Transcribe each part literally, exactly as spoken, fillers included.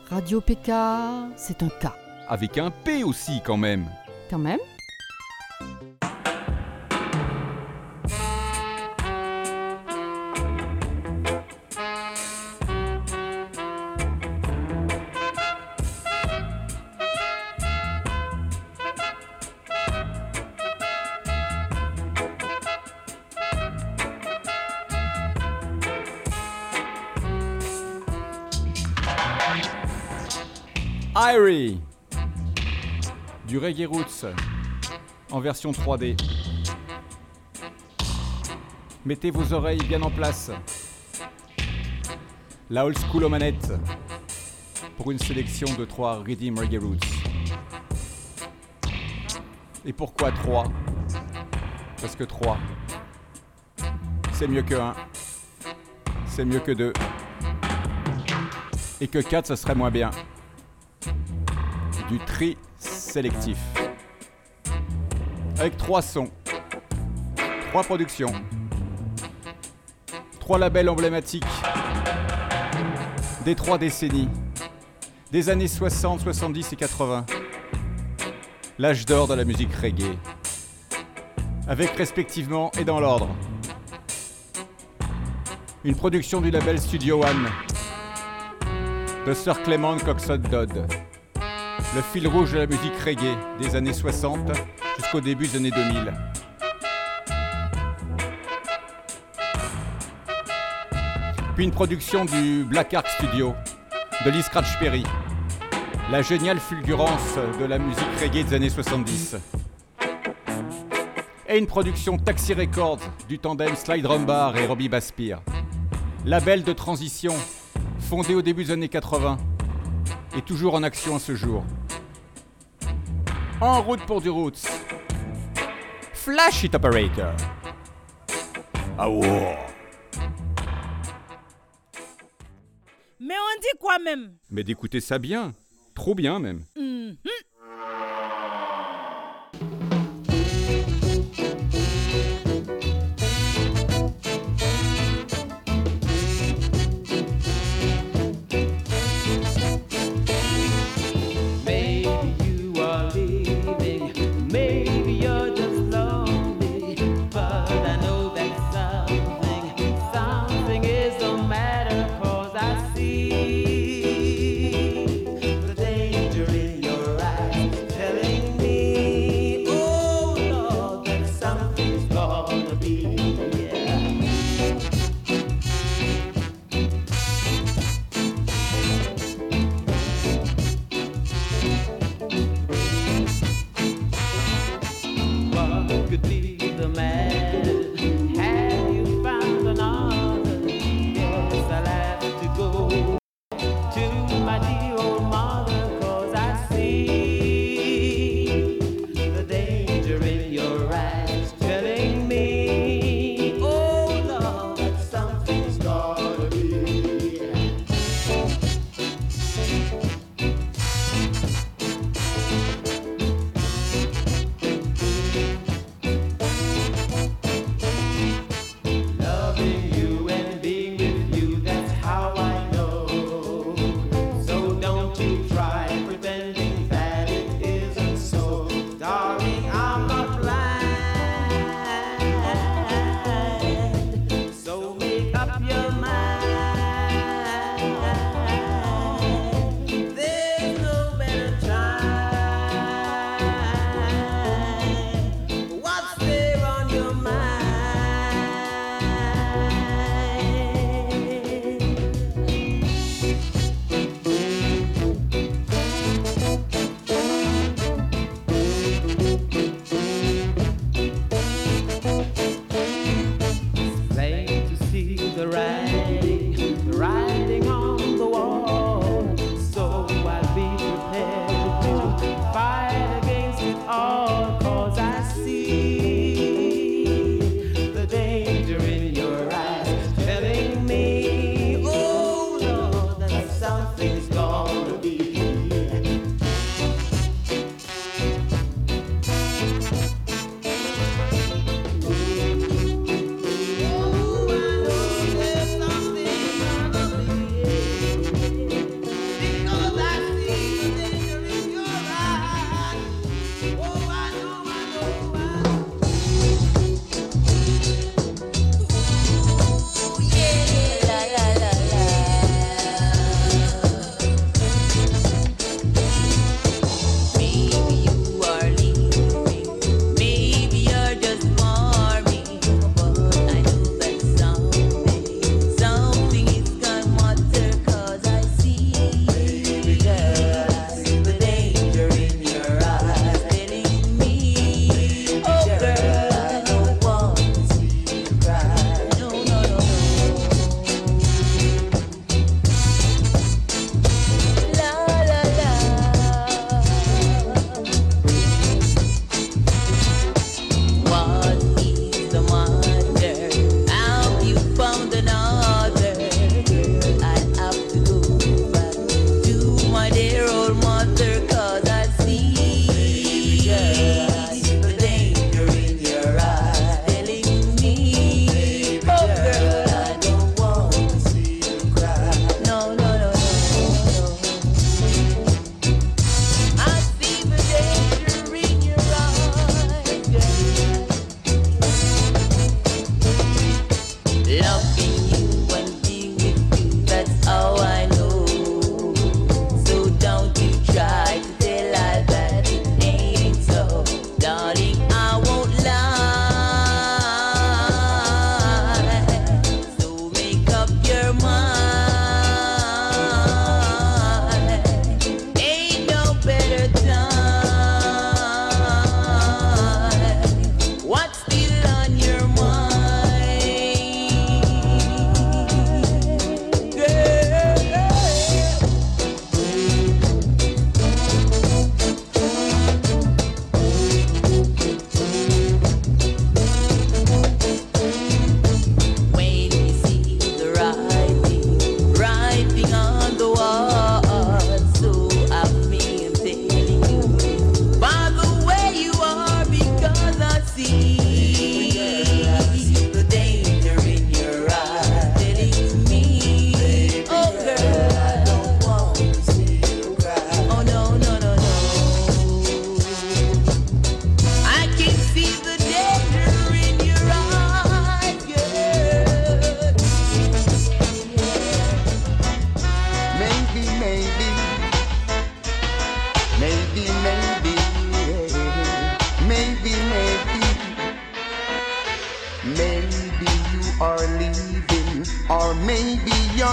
Radio P K, c'est un K. Avec un P aussi quand même. Quand même. Irie, du reggae roots en version trois D. Mettez vos oreilles bien en place. La old school aux manettes pour une sélection de trois rhythm reggae roots. Et pourquoi trois? Parce que trois, c'est mieux que un, c'est mieux que deux, et que quatre, ça serait moins bien. Du tri sélectif. Avec trois sons, trois productions, trois labels emblématiques des trois décennies, des années soixante, soixante-dix et quatre-vingts. L'âge d'or de la musique reggae. Avec respectivement et dans l'ordre une production du label Studio One de Sir Clement Coxsone Dodd. Le fil rouge de la musique reggae des années soixante jusqu'au début des années deux mille. Puis une production du Black Ark Studio de Lee Scratch Perry, la géniale fulgurance de la musique reggae des années soixante-dix. Et une production Taxi Records du tandem Sly Drumbar et Robbie Baspir, label de transition fondé au début des années quatre-vingts et toujours en action à ce jour. En route pour du roots. Flash It Operator. Ah wow. Mais on dit quoi même? Mais d'écouter ça bien. Trop bien même. Mm-hmm. The danger in your eyes.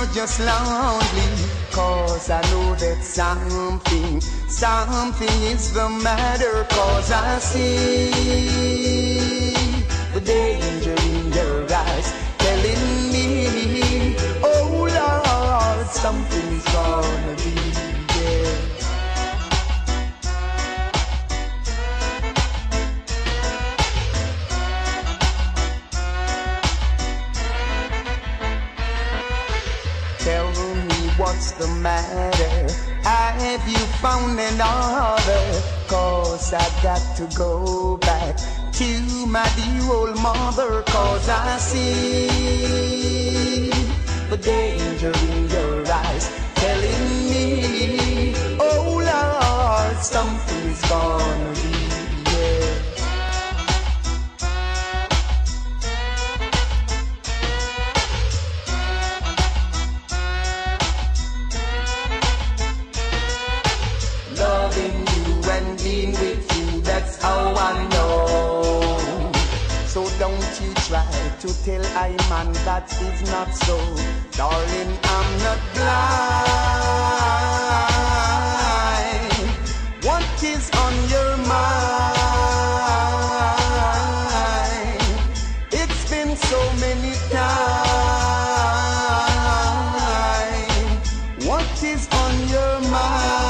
you're just lonely, 'cause I know that something, something is the matter, 'cause I see the danger in your eyes, telling me, oh Lord, something's gonna be there. Tell me what's the matter, have you found another? 'Cause I got to go back to my dear old mother, 'cause I see the danger in your eyes, telling me, oh Lord, something's gonna be there. Loving you and being with you, that's how I know. So don't you try to tell I man that is not so. Darling, I'm not blind. What is on your mind? It's been so many times. What is on your mind?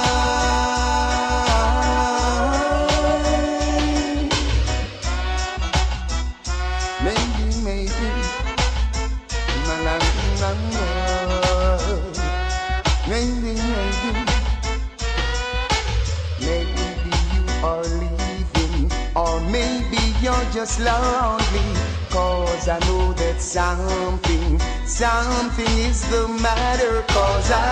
You're just lonely, 'cause I know that something, something is the matter, 'cause I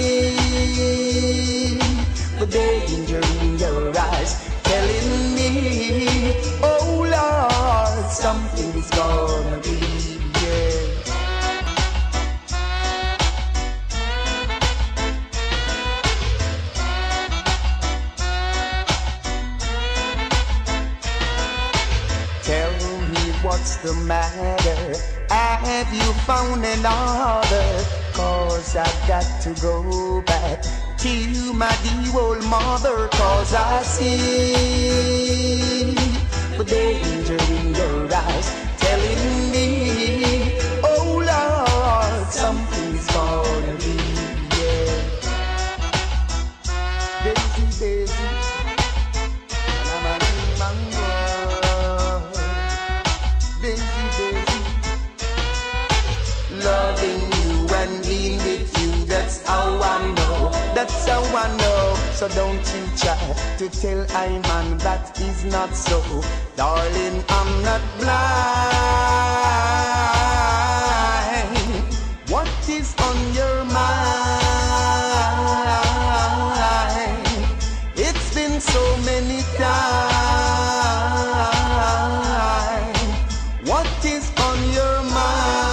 see the danger in your eyes, telling me, oh Lord, something is gonna be there. What's the matter? Have you found another? 'Cause I've got to go back to my dear old mother, 'cause I see the danger in your eyes, telling me, oh Lord, something's gonna be there. Daisy, Daisy, loving you and being with you, that's how I know, that's how I know. So don't you try to tell I man that is not so. Darling, I'm not blind. What is on your mind? It's been so many times. What is on your mind?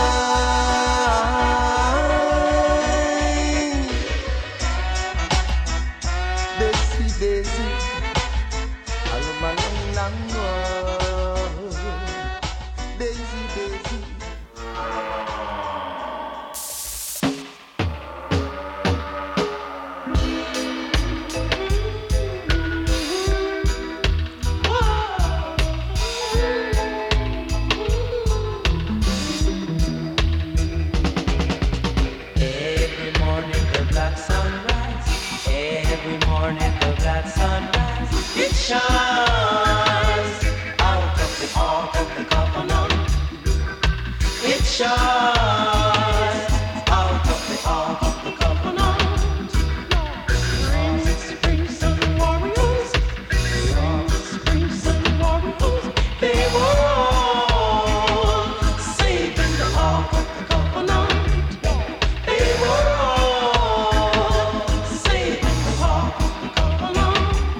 Shines out of the heart of the coconut. It shines out of the heart of the coconut. Rings, springs, and warriors. Rings, springs, and warriors. They were all saving the heart of the coconut. They were all saving the heart of the coconut.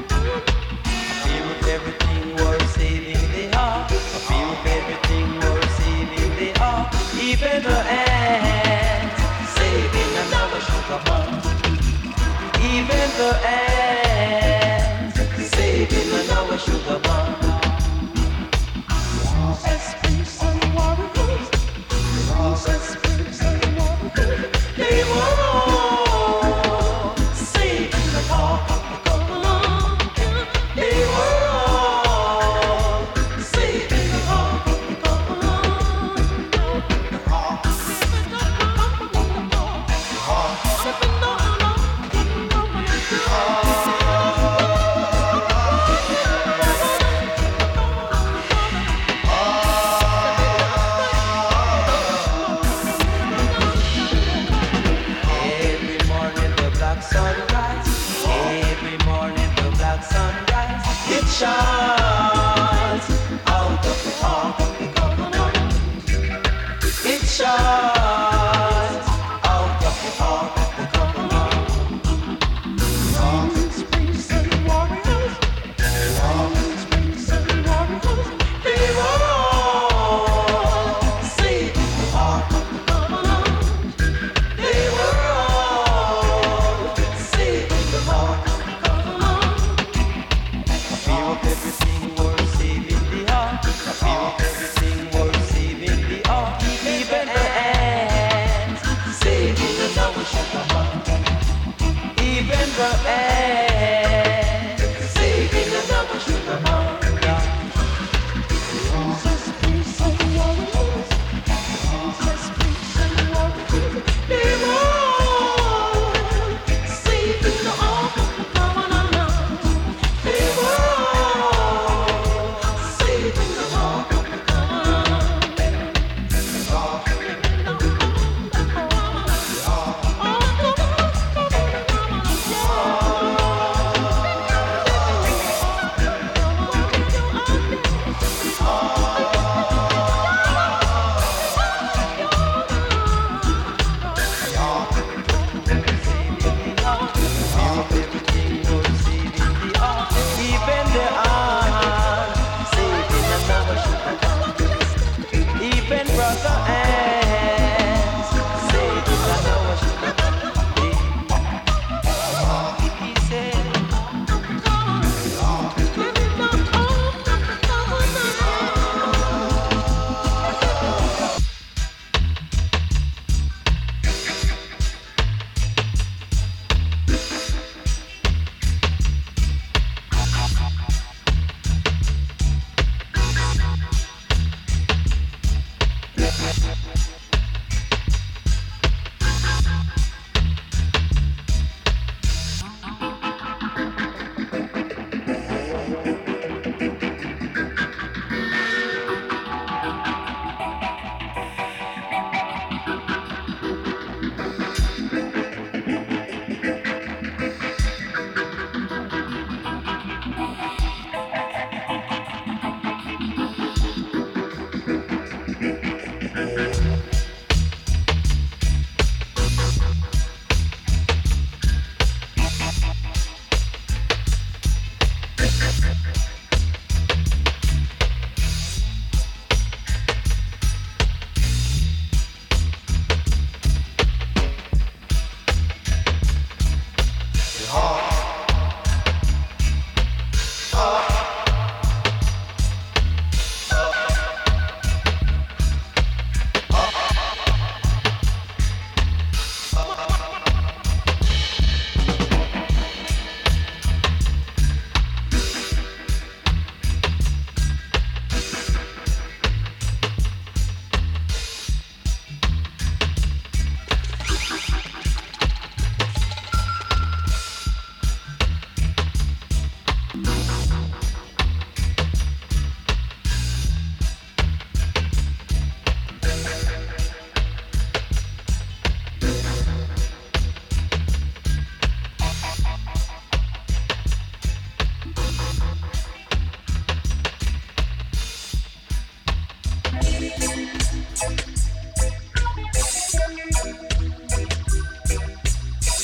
Everything was saving the heart. I feel everything was saving the heart. Even the ants saving another sugar bomb. Even the ants saving another sugar bomb. Roses, springs, and warriors. Roses, springs, and warriors.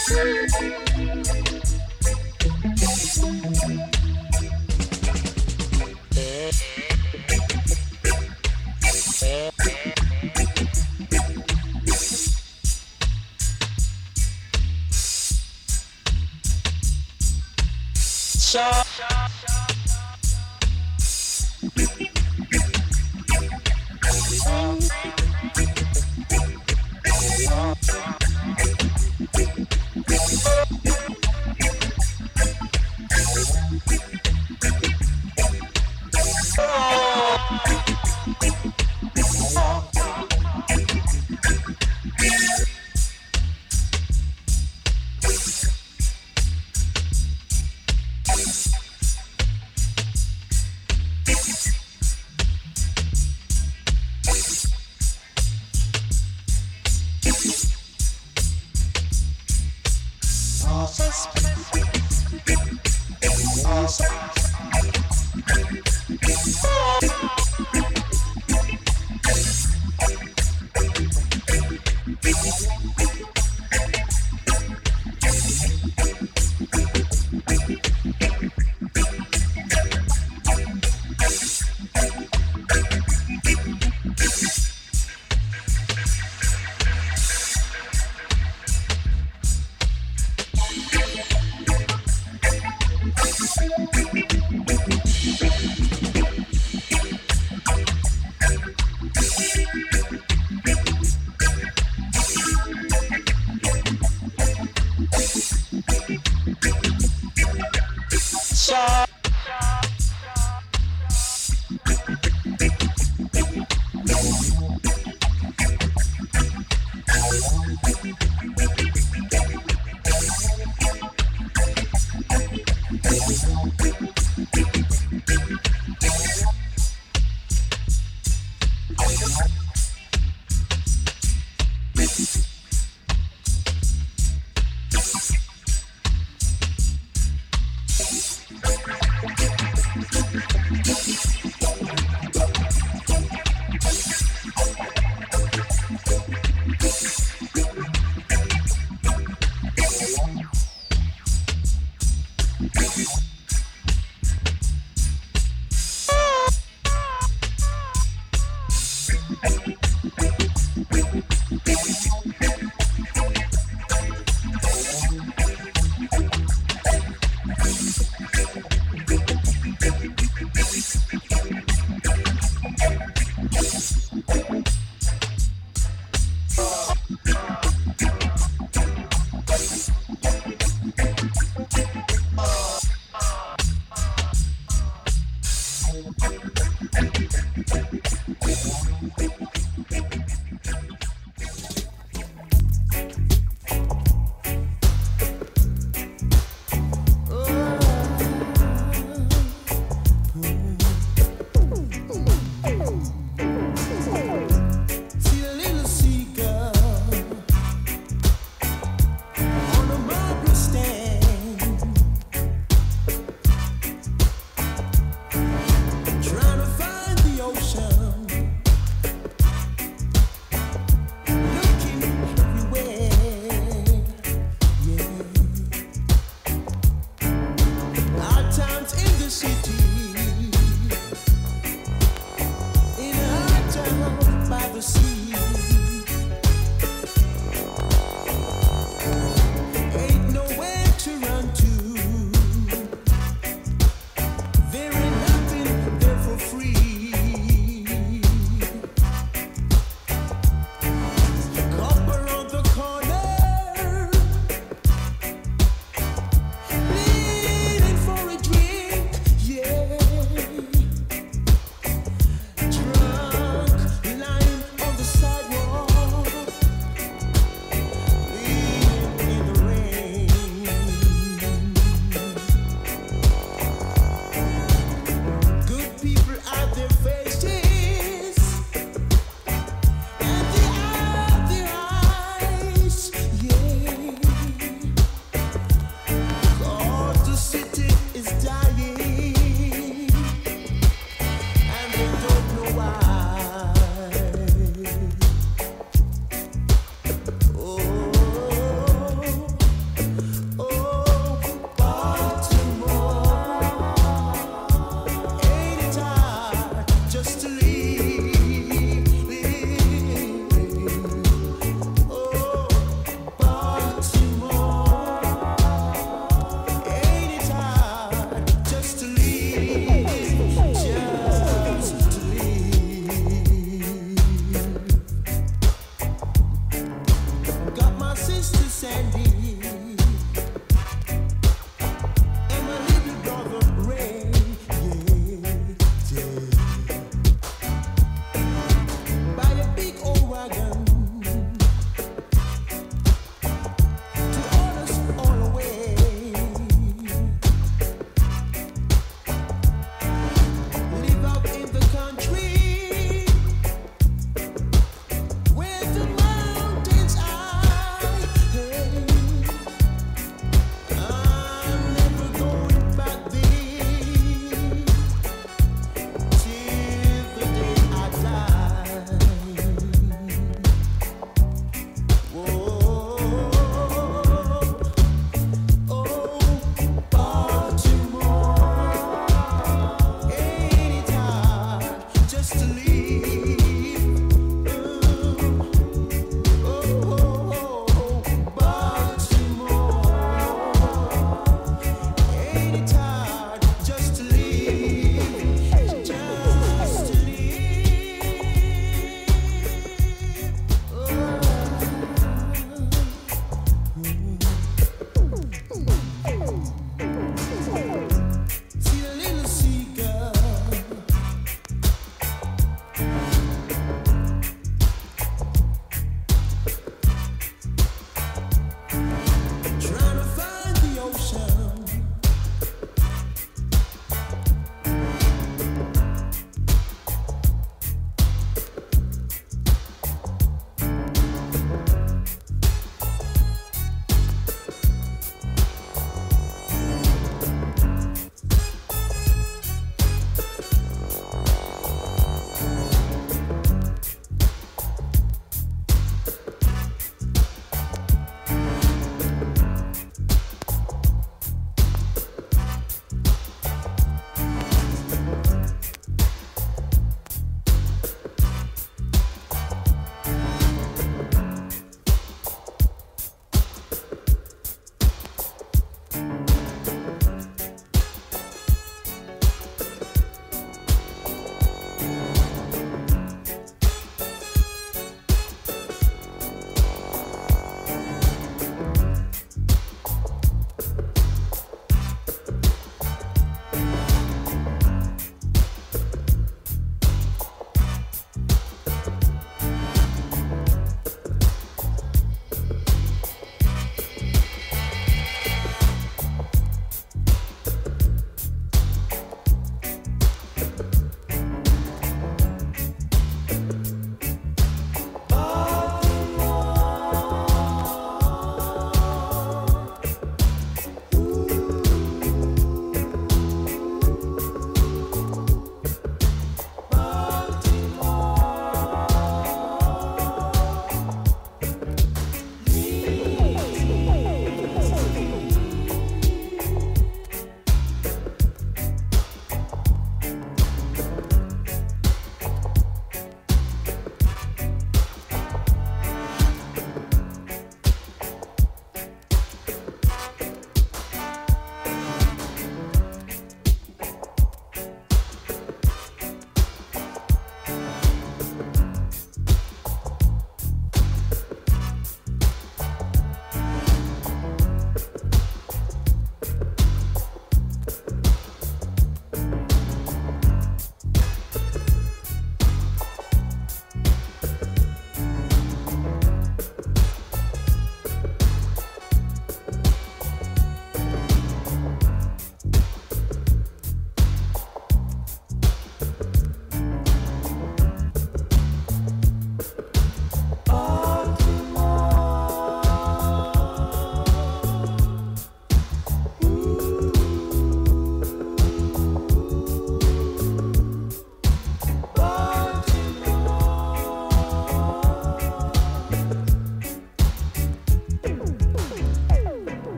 Thank you.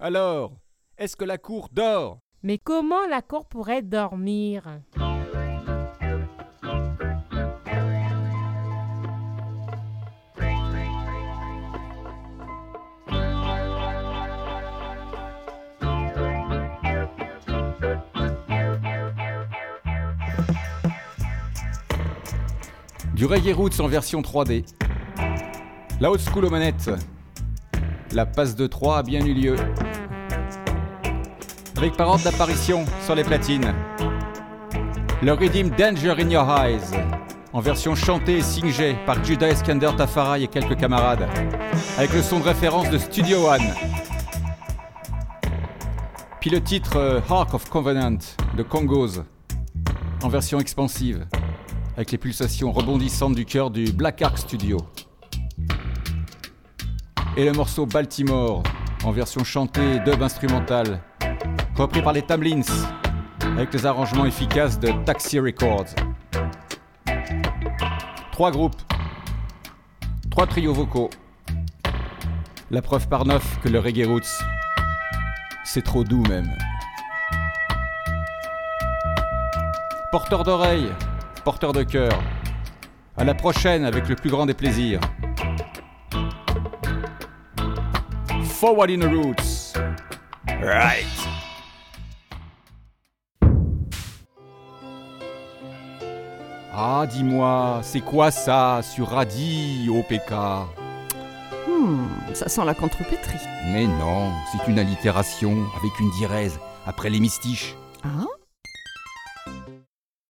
Alors, est-ce que la cour dort? Mais comment la cour pourrait dormir? Du reggae roots en version trois D. La old school aux manettes. La passe de trois a bien eu lieu. Avec par ordre d'apparition sur les platines. Le rhythm Danger in Your Eyes, en version chantée et singée par Judah Iskander Tafari et quelques camarades, avec le son de référence de Studio One. Puis le titre euh, Ark of Covenant de Congos, en version expansive, avec les pulsations rebondissantes du cœur du Black Ark Studio. Et le morceau Baltimore, en version chantée et dub instrumentale, repris par les Tamlins, avec les arrangements efficaces de Taxi Records. Trois groupes, trois trios vocaux. La preuve par neuf que le reggae roots, c'est trop doux même. Porteur d'oreilles, porteur de cœur. À la prochaine avec le plus grand des plaisirs. Forward in the roots. Right. Ah, dis-moi, c'est quoi ça sur Radio O P K? Hmm, ça sent la contrepétrie. Mais non, c'est une allitération avec une diérèse après l'hémistiche. Ah